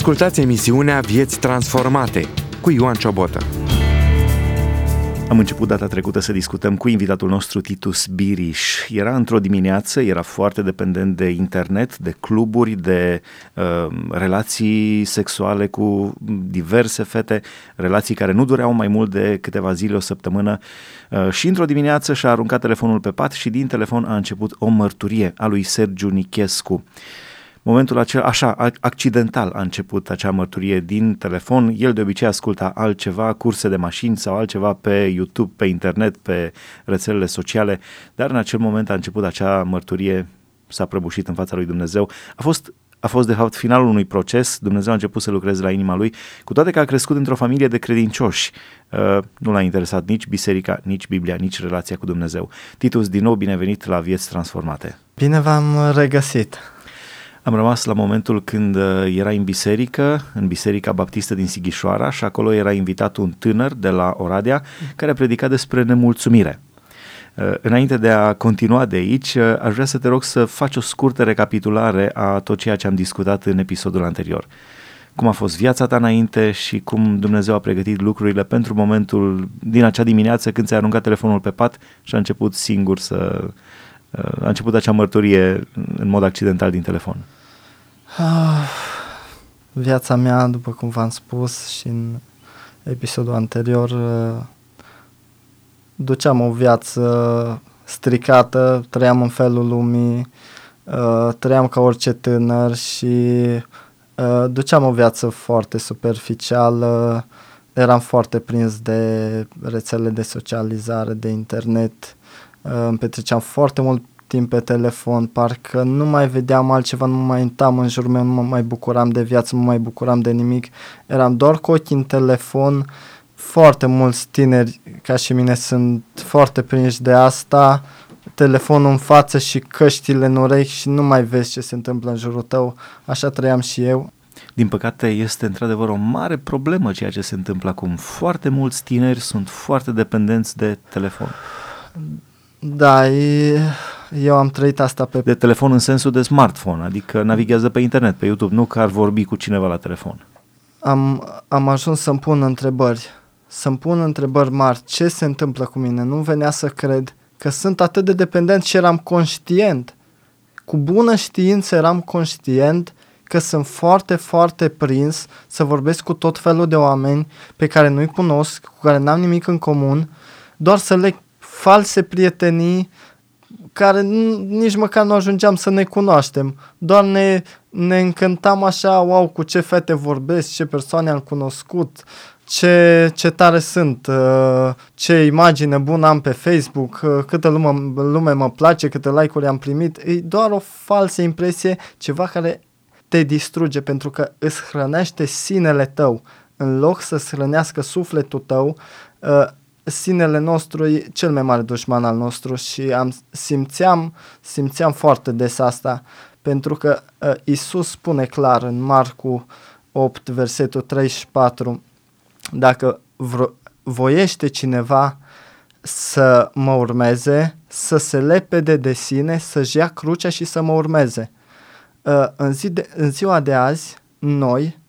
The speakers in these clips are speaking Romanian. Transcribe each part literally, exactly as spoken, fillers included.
Ascultați emisiunea Vieți Transformate cu Ioan Ciobotă. Am început data trecută să discutăm cu invitatul nostru Titus Biriș. Era într-o dimineață, era foarte dependent de internet, de cluburi, de uh, relații sexuale cu diverse fete, relații care nu dureau mai mult de câteva zile, o săptămână, uh, și într-o dimineață și-a aruncat telefonul pe pat și din telefon a început o mărturie a lui Sergiu Nichescu. Momentul acela, așa, accidental a început acea mărturie din telefon. El de obicei asculta altceva, curse de mașini sau altceva pe YouTube, pe internet, pe rețelele sociale, dar în acel moment a început acea mărturie, s-a prăbușit în fața lui Dumnezeu. A fost, a fost de fapt finalul unui proces. Dumnezeu a început să lucreze la inima lui, cu toate că a crescut într-o familie de credincioși. Uh, nu l-a interesat nici biserica, nici Biblia, nici relația cu Dumnezeu. Titus, din nou binevenit la Vieți Transformate. Bine v-am regăsit! Am rămas la momentul când era în biserică, în Biserica Baptistă din Sighișoara, și acolo era invitat un tânăr de la Oradea care predica despre nemulțumire. Înainte de a continua de aici, aș vrea să te rog să faci o scurtă recapitulare a tot ceea ce am discutat în episodul anterior. Cum a fost viața ta înainte și cum Dumnezeu a pregătit lucrurile pentru momentul din acea dimineață când ți-a aruncat telefonul pe pat și a început singur să... a început acea mărturie în mod accidental din telefon. Ah, viața mea, după cum v-am spus și în episodul anterior, duceam o viață stricată, trăiam în felul lumii, trăiam ca orice tânăr și duceam o viață foarte superficială, eram foarte prins de rețele de socializare, de internet, îmi petreceam foarte mult timp pe telefon, parcă nu mai vedeam altceva, nu mai uitam în jurul meu, nu mă mai bucuram de viață, nu mai bucuram de nimic, eram doar cu ochii în telefon. Foarte mulți tineri ca și mine sunt foarte prinși de asta, telefonul în față și căștile în urechi și nu mai vezi ce se întâmplă în jurul tău. Așa trăiam și eu. Din păcate este într-adevăr o mare problemă ceea ce se întâmplă acum. Foarte mulți tineri sunt foarte dependenți de telefon. Da, e, eu am trăit asta pe... De telefon în sensul de smartphone, adică navighează pe internet, pe YouTube, nu că ar vorbi cu cineva la telefon. Am, am ajuns să-mi pun întrebări, să-mi pun întrebări mari, ce se întâmplă cu mine, nu venea să cred că sunt atât de dependent și eram conștient, cu bună știință eram conștient că sunt foarte, foarte prins să vorbesc cu tot felul de oameni pe care nu-i cunosc, cu care n-am nimic în comun, doar să le false prietenii care nici măcar nu ajungeam să ne cunoaștem. Doar ne, ne încântam așa, wow, cu ce fete vorbesc, ce persoane am cunoscut, ce, ce tare sunt, ce imagine bună am pe Facebook, câtă lume, lume mă place, câte like-uri am primit. E doar o falsă impresie, ceva care te distruge pentru că îți hrănește sinele tău. În loc să-ți hrănească sufletul tău, sinele nostru e cel mai mare dușman al nostru și am, simțeam, simțeam foarte des asta, pentru că uh, Iisus spune clar în Marcu opt, versetul treizeci și patru, dacă vro- voiește cineva să mă urmeze, să se lepede de sine, să-și ia crucea și să mă urmeze. Uh, în, zi de, în ziua de azi, noi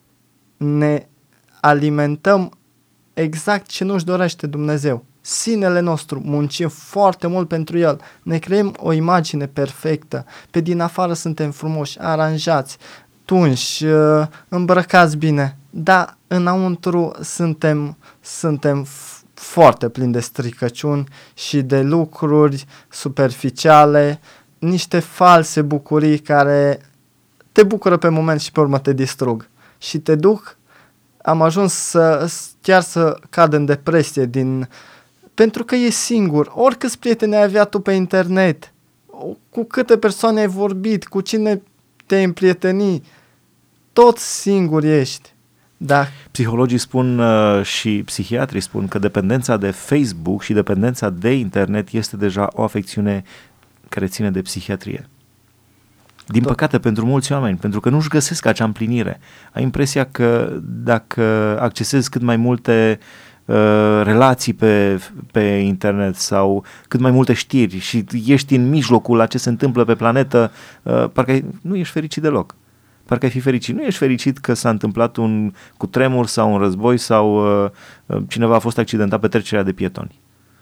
ne alimentăm exact ce nu-și dorește Dumnezeu. Sinele nostru, muncim foarte mult pentru El, ne creăm o imagine perfectă, pe din afară suntem frumoși, aranjați, tunși, îmbrăcați bine, dar înăuntru suntem, suntem foarte plini de stricăciuni și de lucruri superficiale, niște false bucurii care te bucură pe moment și pe urmă te distrug și te duc. Am ajuns să, chiar să cad în depresie din, pentru că e singur. Oricâți prieteni ai avea tu pe internet, cu câte persoane ai vorbit, cu cine te-ai împrieteni, tot singur ești. Da. Psihologii spun uh, și psihiatrii spun că dependența de Facebook și dependența de internet este deja o afecțiune care ține de psihiatrie. Din păcate pentru mulți oameni, pentru că nu-și găsesc acea împlinire. Ai impresia că dacă accesezi cât mai multe uh, relații pe, pe internet sau cât mai multe știri și ești în mijlocul a ce se întâmplă pe planetă, uh, parcă nu ești fericit deloc. parcă ai fi fericit. Nu ești fericit că s-a întâmplat un cutremur sau un război sau uh, cineva a fost accidentat pe trecerea de pietoni.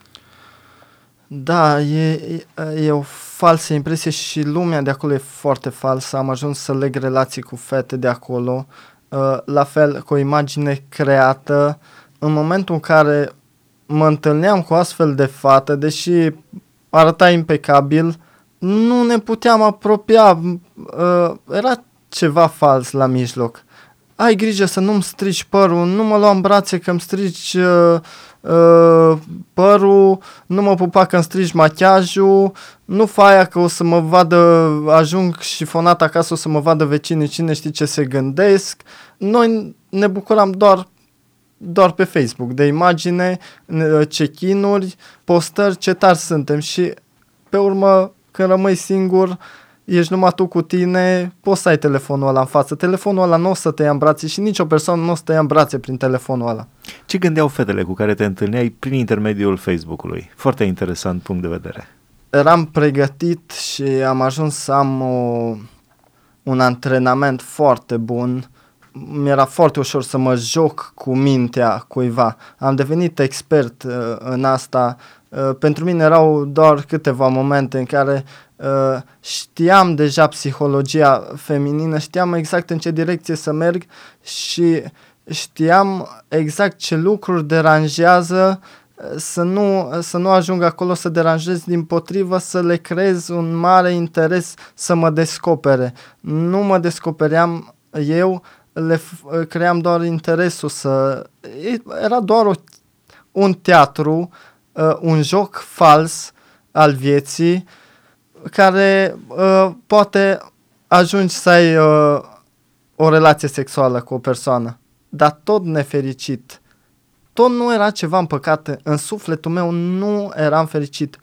Da, e, e, e o falsă impresie și lumea de acolo e foarte falsă. Am ajuns să leg relații cu fete de acolo, uh, la fel cu o imagine creată. În momentul în care mă întâlneam cu astfel de fată, deși arăta impecabil, nu ne puteam apropia, uh, era ceva fals la mijloc. Ai grijă să nu-mi strici părul, nu mă lua în brațe că îmi strici uh, uh, părul, nu mă pupa că îmi strici machiajul, nu fa aia că o să mă vadă, ajung șifonat acasă, o să mă vadă vecinii, cine știe ce se gândesc. Noi ne bucuram doar doar pe Facebook, de imagine, check-in-uri, postări, ce tari suntem și pe urmă, când rămâi singur, ești numai tu cu tine, poți să ai telefonul ăla în față. Telefonul ăla nu o să te ia în brațe și nicio persoană nu o să te ia în brațe prin telefonul ăla. Ce gândeau fetele cu care te întâlneai prin intermediul Facebook-ului? Foarte interesant punct de vedere. Eram pregătit și am ajuns să am o, un antrenament foarte bun. Mi-era foarte ușor să mă joc cu mintea cuiva. Am devenit expert uh, în asta. Uh, pentru mine erau doar câteva momente în care uh, știam deja psihologia feminină, știam exact în ce direcție să merg și știam exact ce lucruri deranjează, să nu, să nu ajung acolo să deranjez, dimpotrivă să le creez un mare interes să mă descopere. Nu mă descopeream eu, le f- cream doar interesul să... Era doar o, un teatru, uh, un joc fals al vieții care uh, poate ajungi să ai uh, o relație sexuală cu o persoană, dar tot nefericit. Tot nu era ceva în păcate. În sufletul meu nu eram fericit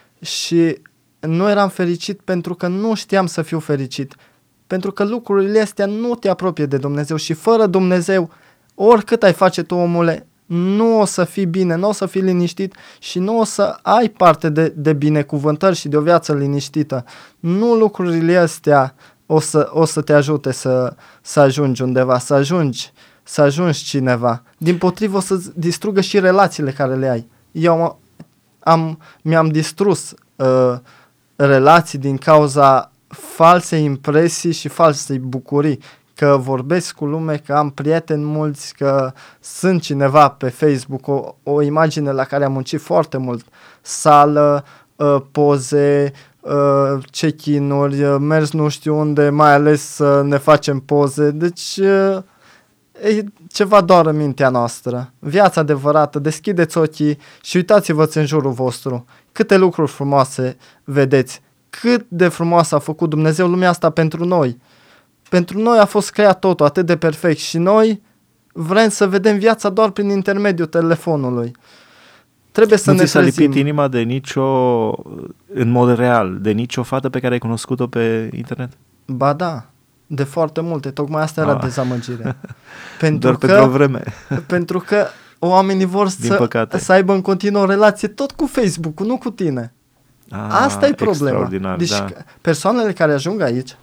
și nu eram fericit pentru că nu știam să fiu fericit. Pentru că lucrurile astea nu te apropie de Dumnezeu și fără Dumnezeu, oricât ai face tu, omule, nu o să fii bine, nu o să fii liniștit și nu o să ai parte de, de binecuvântări și de o viață liniștită. Nu lucrurile astea o să, o să te ajute să, să ajungi undeva, să ajungi, să ajungi cineva. Dimpotrivă o să distrugă și relațiile care le ai. Eu am, mi-am distrus uh, relații din cauza false impresii și false bucurii, că vorbesc cu lume, că am prieteni mulți, că sunt cineva pe Facebook, o, o imagine la care am muncit foarte mult, sală, uh, poze, uh, check-in-uri, uh, mers nu știu unde, mai ales să uh, ne facem poze, deci uh, e ceva doar în mintea noastră. Viața adevărată, deschideți ochii și uitați-vă în jurul vostru, câte lucruri frumoase vedeți. Cât de frumos a făcut Dumnezeu lumea asta pentru noi. Pentru noi a fost creat totul atât de perfect și noi vrem să vedem viața doar prin intermediul telefonului. Trebuie să nu ne ți s-a trezim. lipit inima de nicio, în mod real, de nicio fată pe care ai cunoscut-o pe internet? Ba da, de foarte multe. Tocmai asta era ah. dezamăgire. pentru Doar că, pentru o vreme. pentru că oamenii vor să, să aibă în continuu o relație tot cu Facebook-ul, nu cu tine. Ah, asta e problema. Deci da. persoanele care ajung aici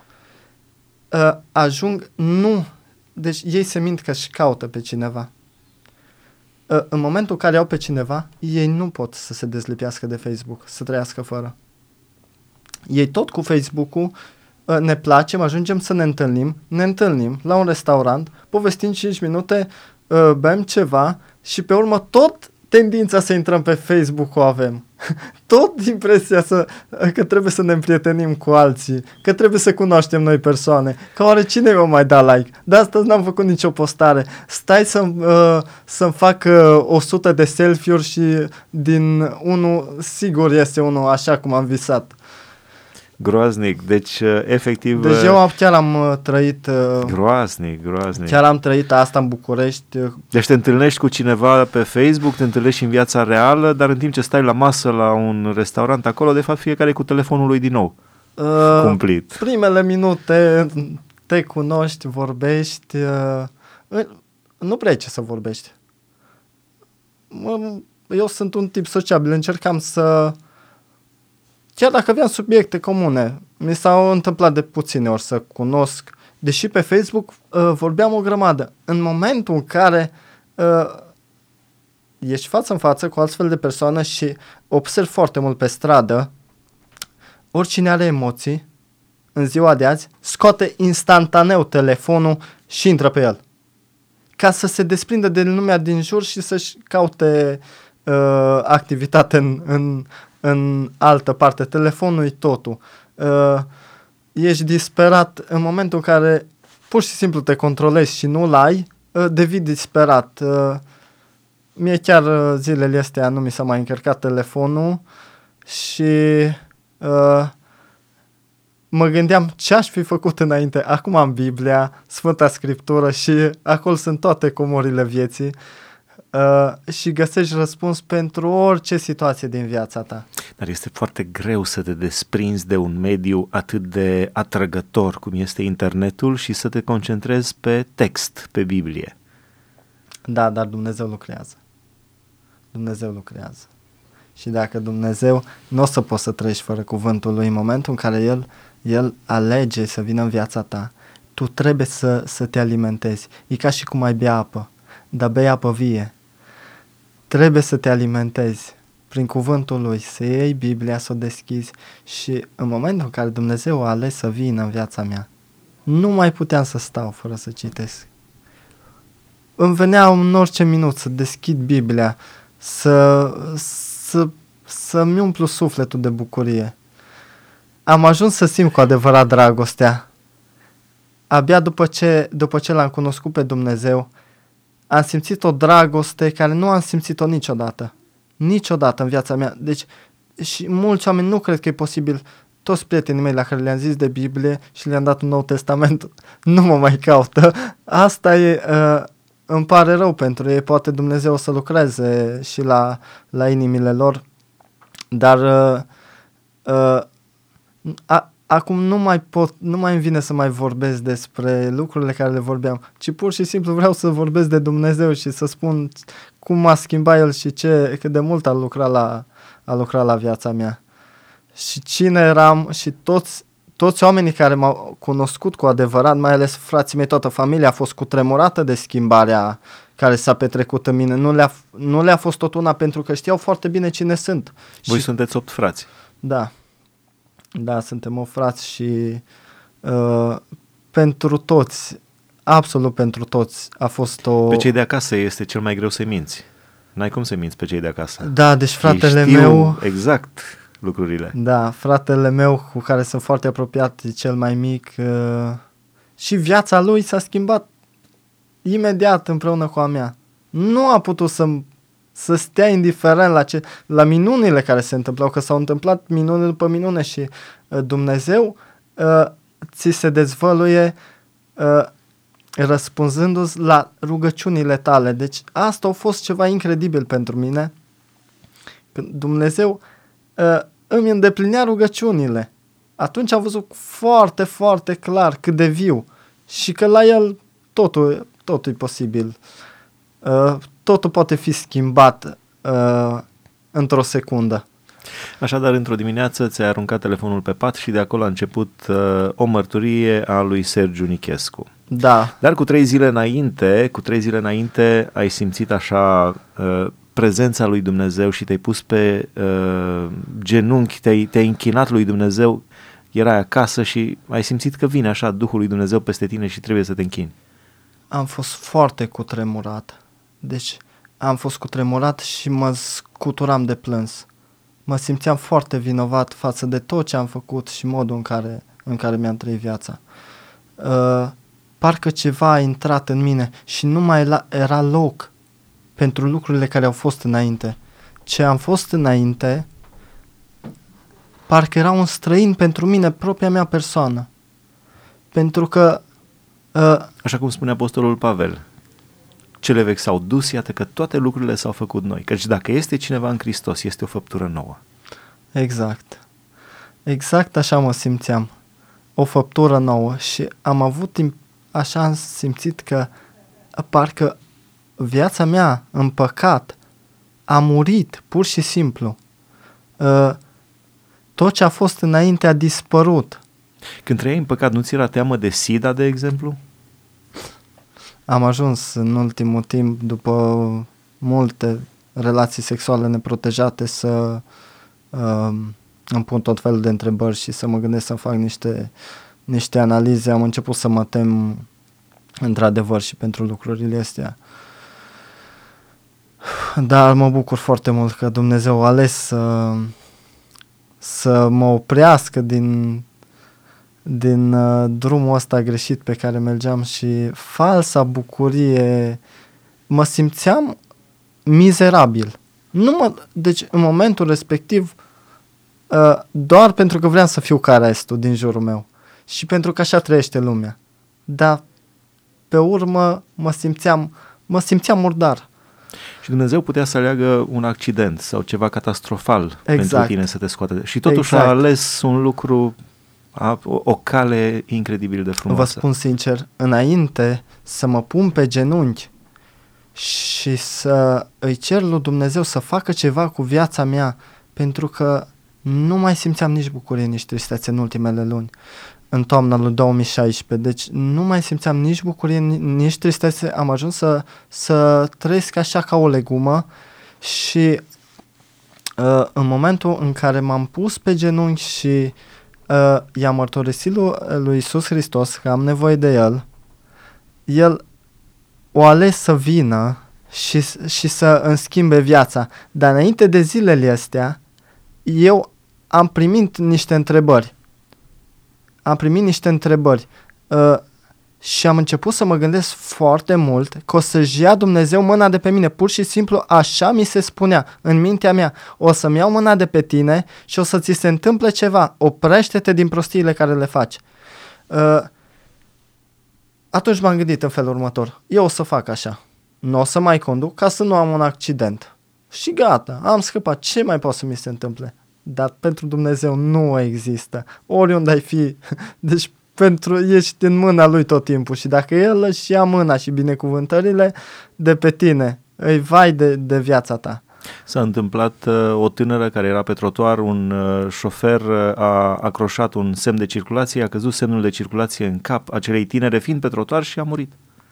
uh, ajung nu, deci ei se mint că își caută pe cineva. Uh, în momentul în care au pe cineva, ei nu pot să se dezlipească de Facebook, să trăiască fără. Ei tot cu Facebook-ul uh, ne placem, ajungem să ne întâlnim, ne întâlnim la un restaurant, povestim cinci minute, uh, bem ceva și pe urmă tot tendința să intrăm pe Facebook o avem. Tot impresia să, că trebuie să ne împrietenim cu alții, că trebuie să cunoaștem noi persoane, că oare cine mi-o mai da like? De astăzi n-am făcut nicio postare. Stai să-mi, uh, să-mi fac uh, o sută de selfie-uri și din unul sigur este unul așa cum am visat. Groaznic, deci efectiv... Deci eu chiar am uh, trăit... Uh, groaznic, groaznic. Chiar am trăit asta în București. Uh, deci te întâlnești cu cineva pe Facebook, te întâlnești și în viața reală, dar în timp ce stai la masă la un restaurant acolo, de fapt fiecare cu telefonul lui din nou. Uh, Cumplit. Primele minute te cunoști, vorbești... Uh, nu prea ai ce să vorbești. Eu sunt un tip sociabil, încercam să... chiar dacă aveam subiecte comune, mi s-au întâmplat de puține ori să cunosc, deși pe Facebook uh, vorbeam o grămadă. În momentul în care uh, ești față în față cu altfel de persoană și observi foarte mult pe stradă, oricine are emoții, în ziua de azi, scoate instantaneu telefonul și intră pe el. Ca să se desprindă de lumea din jur și să-și caute uh, activitate în, în, în altă parte. Telefonul e totul. Uh, ești disperat în momentul în care pur și simplu te controlezi și nu-l ai, uh, devii disperat. Uh, mie chiar uh, zilele astea nu mi s-a mai încărcat telefonul și uh, mă gândeam ce aș fi făcut înainte. Acum am Biblia, Sfânta Scriptură și acolo sunt toate comorile vieții uh, și găsești răspuns pentru orice situație din viața ta. Dar este foarte greu să te desprinzi de un mediu atât de atrăgător cum este internetul și să te concentrezi pe text, pe Biblie. Da, dar Dumnezeu lucrează. Dumnezeu lucrează. Și dacă Dumnezeu, nu o să poți să trăiești fără cuvântul Lui în momentul în care El, El alege să vină în viața ta. Tu trebuie să, să te alimentezi. E ca și cum ai bea apă, dar bei apă vie. Trebuie să te alimentezi prin cuvântul Lui, să iei Biblia, să o deschizi și în momentul în care Dumnezeu a ales să vină în viața mea, nu mai puteam să stau fără să citesc. Îmi venea în orice minut să deschid Biblia, să, să, să-mi umplu sufletul de bucurie. Am ajuns să simt cu adevărat dragostea. Abia după ce, după ce l-am cunoscut pe Dumnezeu, am simțit o dragoste care nu am simțit-o niciodată. Niciodată în viața mea. Deci, și mulți oameni nu cred că e posibil. Toți prietenii mei la care le-am zis de Biblie și le-am dat un Nou Testament, nu mă mai caută. Asta e... Uh, îmi pare rău pentru ei, poate Dumnezeu o să lucreze și la, la inimile lor, dar uh, uh, a, acum nu mai pot, nu mai îmi vine să mai vorbesc despre lucrurile care le vorbeam, ci pur și simplu vreau să vorbesc de Dumnezeu și să spun cum m-a schimbat El și ce, cât de mult a lucrat la, a lucrat la viața mea. Și cine eram și toți Toți oamenii care m-au cunoscut cu adevărat, mai ales frații mei, toată familia a fost cutremurată de schimbarea care s-a petrecut în mine. Nu le-a, nu le-a fost tot una pentru că știau foarte bine cine sunt. Voi și, sunteți opt frați. Da. Da, suntem opt frați și uh, pentru toți, absolut pentru toți, a fost o... Pe cei de acasă este cel mai greu să minți. N-ai cum să minți pe cei de acasă. Da, deci fratele Ei știu meu... exact lucrurile. Da, fratele meu cu care sunt foarte apropiat, e cel mai mic uh, și viața lui s-a schimbat imediat împreună cu a mea. Nu a putut să, să stea indiferent la, ce, la minunile care se întâmplau, că s-au întâmplat minune după minune și uh, Dumnezeu uh, ți se dezvăluie uh, răspunzându-ți la rugăciunile tale. Deci asta a fost ceva incredibil pentru mine. Când Dumnezeu uh, îmi îndeplinea rugăciunile. Atunci am văzut foarte, foarte clar cât de viu și că la El totul, totul e posibil. Uh, totul poate fi schimbat uh, într-o secundă. Așadar, într-o dimineață ți-ai aruncat telefonul pe pat și de acolo a început uh, o mărturie a lui Sergiu Nichescu. Da. Dar cu trei zile înainte, cu trei zile înainte ai simțit așa... Uh, prezența lui Dumnezeu și te-ai pus pe uh, genunchi, te-ai, te-ai închinat lui Dumnezeu, erai acasă și ai simțit că vine așa Duhul lui Dumnezeu peste tine și trebuie să te închini. Am fost foarte cutremurat. Deci am fost cutremurat și mă scuturam de plâns. Mă simțeam foarte vinovat față de tot ce am făcut și modul în care, în care mi-am trăit viața. Uh, parcă ceva a intrat în mine și nu mai era loc pentru lucrurile care au fost înainte. Ce am fost înainte, parcă era un străin pentru mine, propria mea persoană. Pentru că... Uh, Așa cum spune apostolul Pavel, cele vechi s-au dus, iată că toate lucrurile s-au făcut noi. Căci dacă este cineva în Hristos, este o făptură nouă. Exact. Exact așa mă simțeam. O făptură nouă și am avut timp, așa am simțit că parcă viața mea în păcat a murit, pur și simplu. Uh, tot ce a fost înainte a dispărut. Când trăiai în păcat, nu ți era teamă de SIDA, de exemplu? Am ajuns în ultimul timp, după multe relații sexuale neprotejate, să uh, îmi pun tot felul de întrebări și să mă gândesc să fac niște, niște analize. Am început să mă tem într-adevăr și pentru lucrurile astea. Dar mă bucur foarte mult că Dumnezeu a ales să, să mă oprească din, din uh, drumul ăsta greșit pe care mergeam și falsa bucurie. Mă simțeam mizerabil. Nu mă, deci în momentul respectiv uh, doar pentru că vreau să fiu ca restul din jurul meu și pentru că așa trăiește lumea. Dar pe urmă mă simțeam, mă simțeam murdar. Și Dumnezeu putea să aleagă un accident sau ceva catastrofal exact. pentru tine să te scoate. Și totuși exact. a ales un lucru, a, o, o cale incredibil de frumoasă. Vă spun sincer, înainte să mă pun pe genunchi și să îi cer lui Dumnezeu să facă ceva cu viața mea, pentru că nu mai simțeam nici bucurie, nici tristețe în ultimele luni, în toamna lui două mii șaisprezece, deci nu mai simțeam nici bucurie, nici tristețe, am ajuns să, să trăiesc așa ca o legumă și uh, în momentul în care m-am pus pe genunchi și uh, i-am mărturisit lui, lui Iisus Hristos că am nevoie de El, El o ales să vină și, și să îmi schimbe viața, dar înainte de zilele astea, eu am primit niște întrebări. Am primit niște întrebări uh, și am început să mă gândesc foarte mult că o să-și ia Dumnezeu mâna de pe mine. Pur și simplu așa mi se spunea în mintea mea. O să-mi iau mâna de pe tine și o să ți se întâmple ceva. Oprește-te din prostiile care le faci. Uh, atunci m-am gândit în felul următor. Eu o să fac așa. Nu o să mai conduc ca să nu am un accident. Și gata, am scăpat. Ce mai poate să mi se întâmple? Dar pentru Dumnezeu nu există. Oriunde ai fi, deci pentru ești în mâna Lui tot timpul și dacă El își ia mâna și binecuvântările de pe tine, îi vai de, de viața ta. S-a întâmplat uh, o tânără care era pe trotuar, un uh, șofer uh, a acroșat un semn de circulație, a căzut semnul de circulație în cap acelei tinere fiind pe trotuar și a murit.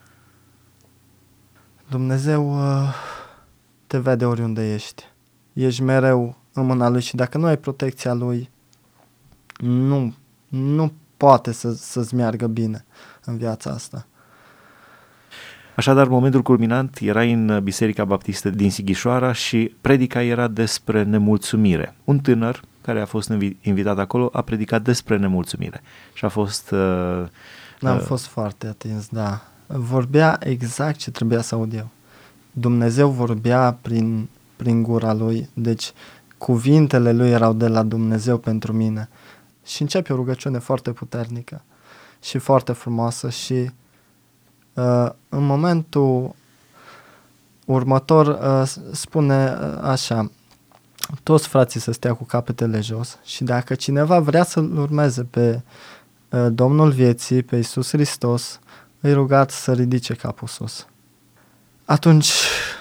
Dumnezeu uh, te vede oriunde ești. Ești mereu în mâna Lui și dacă nu ai protecția Lui, nu, nu poate să, să-ți meargă bine în viața asta. Așadar, momentul culminant era în Biserica Baptistă din Sighișoara și predica era despre nemulțumire. Un tânăr care a fost invitat acolo a predicat despre nemulțumire și a fost... Uh, Am uh, fost foarte atins, da. Vorbea exact ce trebuia să aud eu. Dumnezeu vorbea prin, prin gura Lui, deci cuvintele Lui erau de la Dumnezeu pentru mine. Și începe o rugăciune foarte puternică și foarte frumoasă și uh, în momentul următor uh, spune uh, așa: toți frații să stea cu capetele jos și dacă cineva vrea să-L urmeze pe uh, Domnul vieții, pe Iisus Hristos, îi rugați să ridice capul sus. Atunci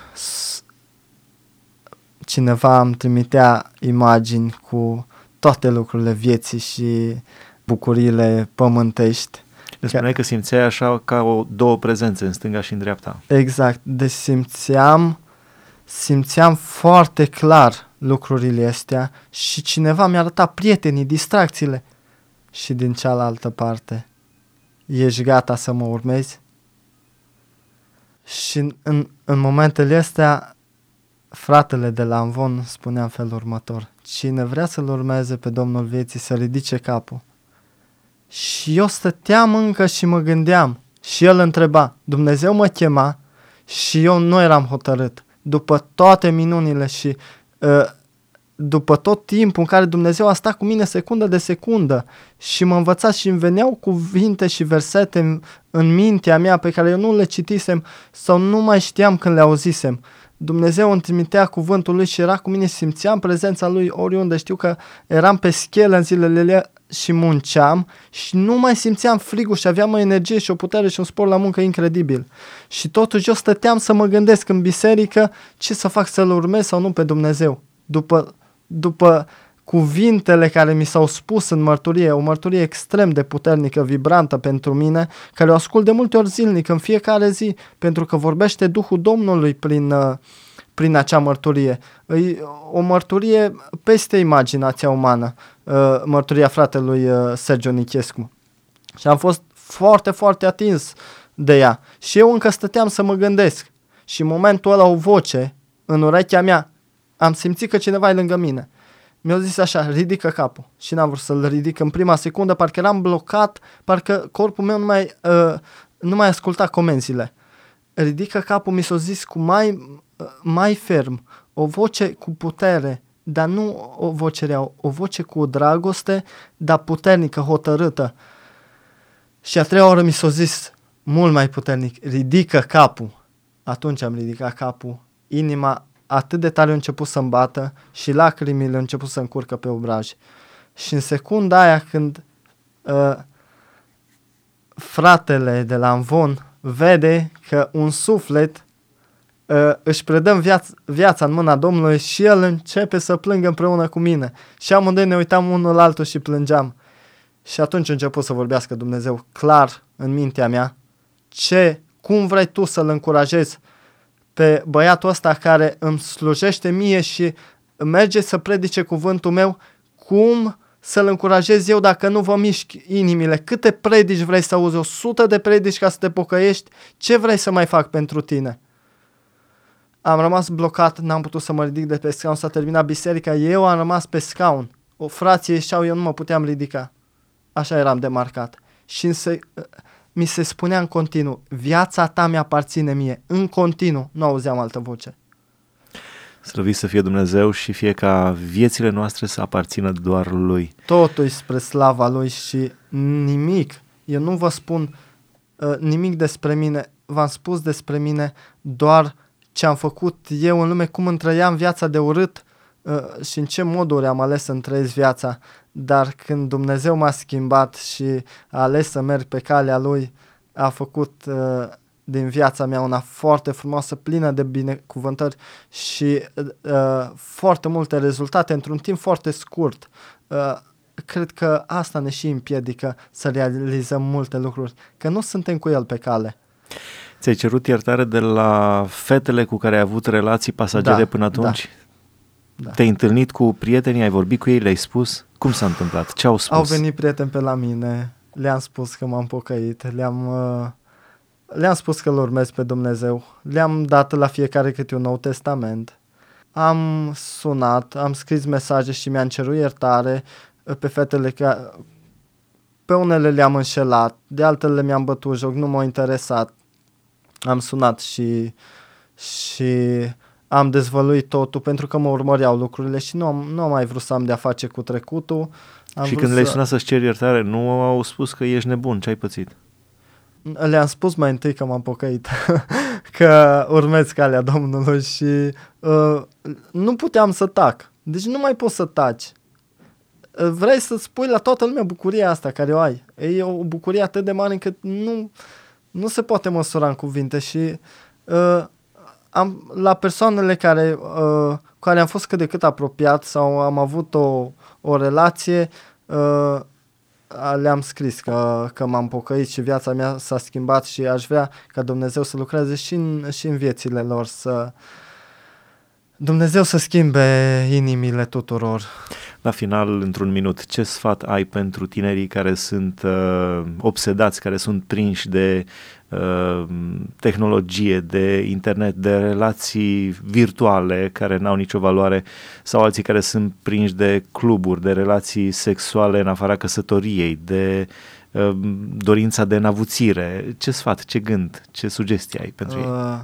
cineva îmi trimitea imagini cu toate lucrurile vieții și bucuriile pământești. Îmi spuneai că simțeai așa ca o, două prezențe în stânga și în dreapta. Exact, deci simțeam, simțeam foarte clar lucrurile astea și cineva mi-a arătat prietenii, distracțiile. Și din cealaltă parte, ești gata să mă urmezi? Și în, în, în momentele astea, fratele de la Amvon spunea în felul următor: cine vrea să-L urmeze pe Domnul vieții să ridice capul. Și eu stăteam încă și mă gândeam și el întreba. Dumnezeu mă chema și eu nu eram hotărât. După toate minunile și uh, după tot timpul în care Dumnezeu a stat cu mine secundă de secundă și mă învăța și îmi veneau cuvinte și versete în, în mintea mea pe care eu nu le citisem sau nu mai știam când le auzisem. Dumnezeu îmi trimitea cuvântul Lui și era cu mine, simțeam prezența Lui oriunde. Știu că eram pe schelă în zilele și munceam și nu mai simțeam frigul și aveam o energie și o putere și un spor la muncă incredibil. Și totuși eu stăteam să mă gândesc în biserică ce să fac, să-L urmez sau nu pe Dumnezeu. După, după cuvintele care mi s-au spus în mărturie, o mărturie extrem de puternică, vibrantă pentru mine, care o ascult de multe ori zilnic, în fiecare zi, pentru că vorbește Duhul Domnului prin, prin acea mărturie. E o mărturie peste imaginația umană, mărturia fratelui Sergiu Nichescu. Și am fost foarte, foarte atins de ea. Și eu încă stăteam să mă gândesc. Și în momentul ăla o voce în urechea mea, am simțit că cineva e lângă mine. Mi-a zis așa, ridică capul. Și n-am vrut să-l ridic în prima secundă, parcă eram blocat, parcă corpul meu nu mai, uh, nu mai asculta comenzile. Ridică capul, mi s-a zis cu mai, uh, mai ferm, o voce cu putere, dar nu o voce rea, o voce cu dragoste, dar puternică, hotărâtă. Și a treia oră mi s-a zis mult mai puternic, ridică capul. Atunci am ridicat capul, inima atât de tare a început să-mi bată și lacrimile au început să încurcă pe obraj. Și în secunda aia când uh, fratele de la Amvon vede că un suflet uh, își predă viaț- viața în mâna Domnului și el începe să plângă împreună cu mine. Și amândoi ne uitam unul la altul și plângeam. Și atunci a început să vorbească Dumnezeu clar în mintea mea. Ce, cum vrei tu să-l încurajezi pe băiatul ăsta care îmi slujește mie și merge să predice cuvântul meu, cum să-l încurajez eu dacă nu vă mișc inimile? Câte predici vrei să auzi? O sută de predici ca să te pocăiești? Ce vrei să mai fac pentru tine? Am rămas blocat, n-am putut să mă ridic de pe scaun, s-a terminat biserica, eu am rămas pe scaun. O frații ieșeau, eu nu mă puteam ridica. Așa eram de marcat. Și se, mi se spunea în continuu, viața ta mi-aparține mie, în continuu, nu auzeam altă voce. Slăvit să fie Dumnezeu și fie ca viețile noastre să aparțină doar Lui. Totul spre slava Lui și nimic, eu nu vă spun uh, nimic despre mine, v-am spus despre mine doar ce am făcut eu în lume, cum îmi trăiam viața de urât uh, și în ce moduri am ales să-mi trăiesc viața. Dar când Dumnezeu m-a schimbat și a ales să merg pe calea Lui, a făcut uh, din viața mea una foarte frumoasă, plină de binecuvântări și uh, foarte multe rezultate într-un timp foarte scurt. Uh, cred că asta ne și împiedică să realizăm multe lucruri, că nu suntem cu El pe cale. Ți-ai cerut iertare de la fetele cu care ai avut relații pasagere Da, până atunci? Da. Da. Te-ai întâlnit cu prietenii, ai vorbit cu ei, le-ai spus? Cum s-a întâmplat? Ce au spus? Au venit prieteni pe la mine, le-am spus că m-am pocăit, le-am, uh, le-am spus că îl urmez pe Dumnezeu, le-am dat la fiecare câte un Nou Testament, am sunat, am scris mesaje și mi-am cerut iertare pe fetele că pe unele le-am înșelat, de altele mi-am bătut joc, nu m-au interesat, am sunat și... și am dezvăluit totul pentru că mă urmăreau lucrurile și nu am, nu am mai vrut să am de-a face cu trecutul. Am și când le-ai sunat să-ți ceri iertare, nu au spus că ești nebun, ce ai pățit? Le-am spus mai întâi că m-am pocăit, că urmez calea Domnului și uh, nu puteam să tac. Deci nu mai poți să taci. Vrei să spui la toată lumea bucuria asta care o ai. E o bucurie atât de mare încât nu, nu se poate măsura în cuvinte și... Uh, Am, la persoanele care, uh, cu care am fost cât de cât apropiat sau am avut o, o relație, uh, le-am scris că, că m-am pocăit și viața mea s-a schimbat și aș vrea ca Dumnezeu să lucreze și în, și în viețile lor, să Dumnezeu să schimbe inimile tuturor. La final, într-un minut, ce sfat ai pentru tinerii care sunt uh, obsedați, care sunt prinși de uh, tehnologie, de internet, de relații virtuale care n-au nicio valoare, sau alții care sunt prinși de cluburi, de relații sexuale în afara căsătoriei, de uh, dorința de înavuțire? Ce sfat, ce gând, ce sugestii ai pentru uh, ei?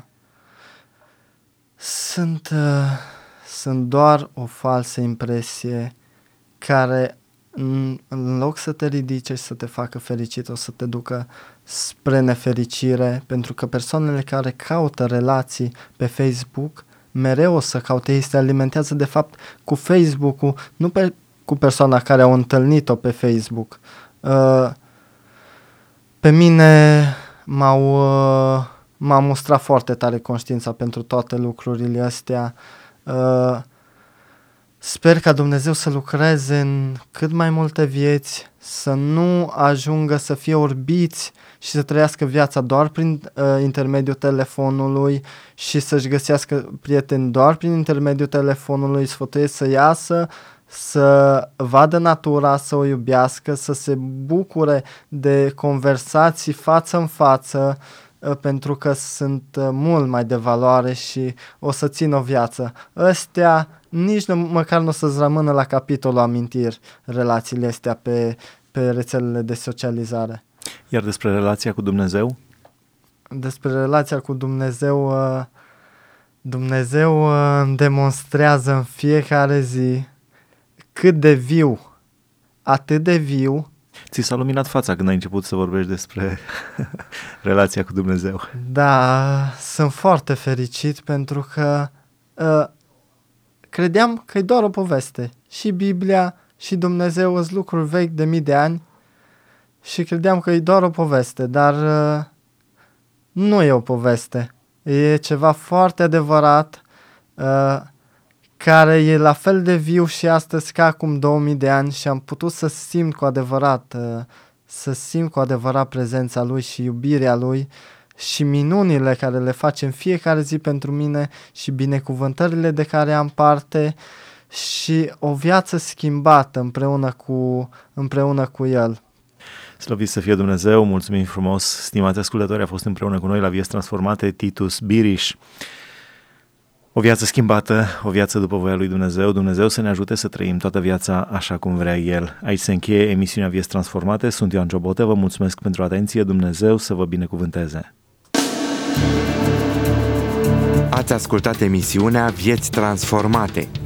Sunt, uh, sunt doar o falsă impresie care în, în loc să te ridice și să te facă fericit, o să te ducă spre nefericire, pentru că persoanele care caută relații pe Facebook mereu o să caute, ei se alimentează de fapt cu Facebook-ul, nu pe, cu persoana care au întâlnit-o pe Facebook. Uh, pe mine m-au... Uh, m-a mustrat foarte tare conștiința pentru toate lucrurile astea. Uh, Sper ca Dumnezeu să lucreze în cât mai multe vieți, să nu ajungă să fie orbiți și să trăiască viața doar prin uh, intermediul telefonului și să-și găsească prieteni doar prin intermediul telefonului. Îi sfătuiesc să iasă, să vadă natura, să o iubească, să se bucure de conversații față în față, uh, pentru că sunt uh, mult mai de valoare și o să țină o viață. Ăstea nici nu, măcar nu o să-ți rămână la capitolul amintiri relațiile astea pe, pe rețelele de socializare. Iar despre relația cu Dumnezeu? Despre relația cu Dumnezeu, Dumnezeu demonstrează în fiecare zi cât de viu, atât de viu. Ți s-a luminat fața când ai început să vorbești despre relația cu Dumnezeu. Da, sunt foarte fericit pentru că uh, credeam că e doar o poveste. Și Biblia și Dumnezeu sunt lucruri vechi de mii de ani și credeam că e doar o poveste, dar uh, nu e o poveste. E ceva foarte adevărat, uh, care e la fel de viu și astăzi ca acum două mii de ani și am putut să simt cu adevărat, uh, să simt cu adevărat prezența Lui și iubirea Lui și minunile care le face în fiecare zi pentru mine și binecuvântările de care am parte și o viață schimbată împreună cu, împreună cu El. Slăvit să fie Dumnezeu, mulțumim frumos, stimați ascultători, a fost împreună cu noi la Vieți Transformate Titus Biriș. O viață schimbată, o viață după voia lui Dumnezeu, Dumnezeu să ne ajute să trăim toată viața așa cum vrea El. Aici se încheie emisiunea Vieți Transformate, sunt Ioan Ciobotă, vă mulțumesc pentru atenție, Dumnezeu să vă binecuvânteze. Ați ascultat emisiunea Vieți Transformate.